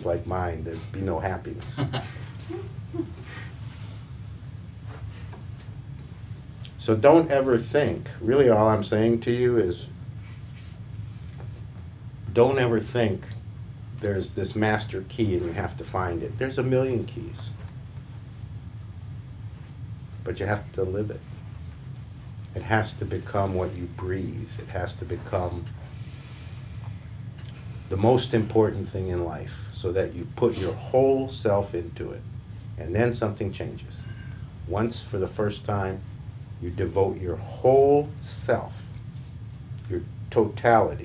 ears like mine, there'd be no happiness. So don't ever think, really all I'm saying to you is, don't ever think there's this master key and you have to find it. There's a million keys. But you have to live it. It has to become what you breathe. It has to become the most important thing in life, so that you put your whole self into it. And then something changes. Once, for the first time, you devote your whole self, your totality,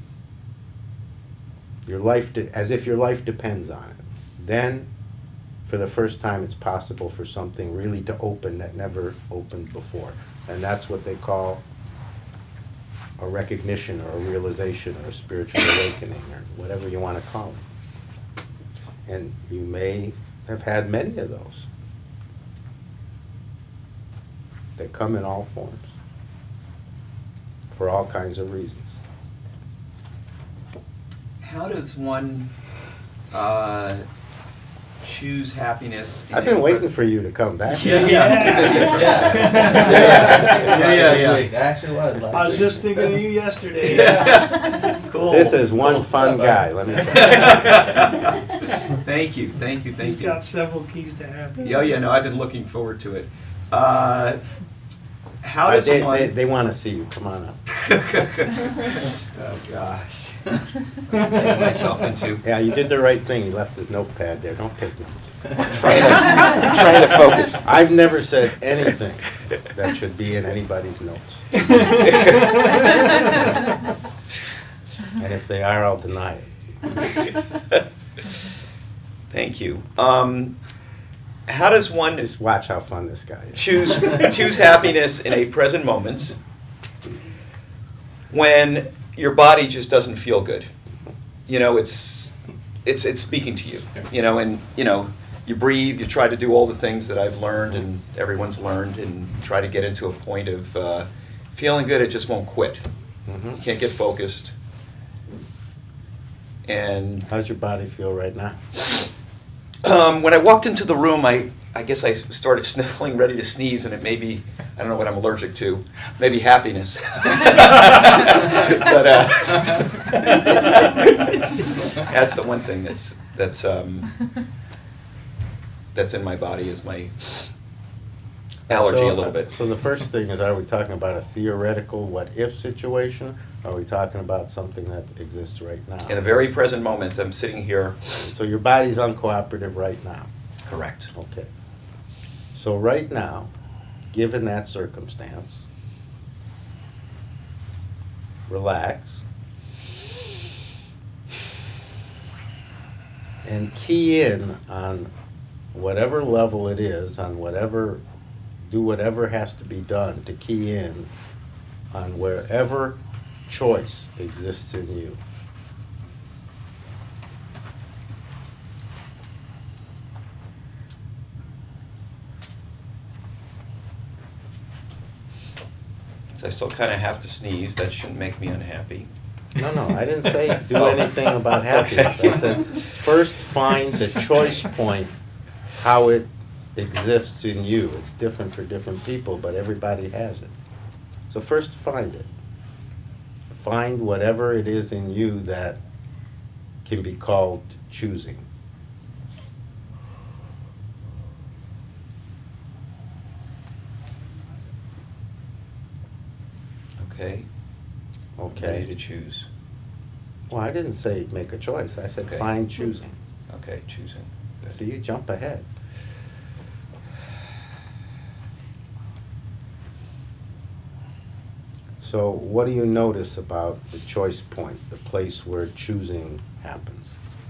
your life, as if your life depends on it. Then, for the first time, it's possible for something really to open that never opened before. And that's what they call a recognition or a realization or a spiritual awakening or whatever you want to call it. And you may have had many of those. They come in all forms, for all kinds of reasons. How does one choose happiness? I've been waiting for you to come back. I actually was. I was just thinking of you yesterday. Cool. This is one fun guy, let me tell you. Thank you. He's got several keys to happiness. Yeah, no, I've been looking forward to it. How does one... They want to see you, come on up. Oh, gosh. Getting myself into... Yeah, you did the right thing, he left his notepad there, don't take notes. Trying to focus. I've never said anything that should be in anybody's notes. And if they are, I'll deny it. Thank you. How does one Just watch how fun this guy is. choose happiness in a present moment when your body just doesn't feel good? You know, it's speaking to you. You know, and you breathe. You try to do all the things that I've learned and everyone's learned, and try to get into a point of feeling good. It just won't quit. Mm-hmm. You can't get focused. And How's your body feel right now? when I walked into the room, I guess I started sniffling, ready to sneeze, and it may be, I don't know what I'm allergic to, maybe happiness. But that's the one thing that's in my body, is my allergy a little bit. So the first thing is, are we talking about a theoretical what-if situation? Or are we talking about something that exists right now? In the very present moment, I'm sitting here. So your body's uncooperative right now? Correct. Okay. So right now, given that circumstance, relax and key in on whatever level it is, on whatever, do whatever has to be done to key in on wherever choice exists in you. So I still kind of have to sneeze. That shouldn't make me unhappy. No, I didn't say do anything about happiness. I said first find the choice point, how it exists in you. It's different for different people, but everybody has it. So first find it. Find whatever it is in you that can be called choosing. Okay. Okay. Ready to choose. Well, I didn't say make a choice. I said Okay. find choosing. Okay, choosing. Good. So you jump ahead. So what do you notice about the choice point, the place where choosing happens?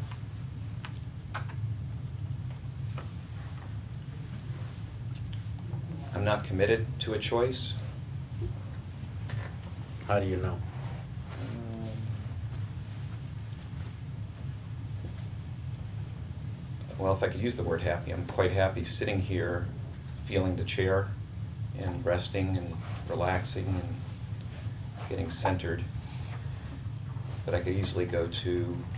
I'm not committed to a choice. How do you know? Well, if I could use the word happy, I'm quite happy sitting here, feeling the chair, and resting and relaxing and getting centered. But I could easily go to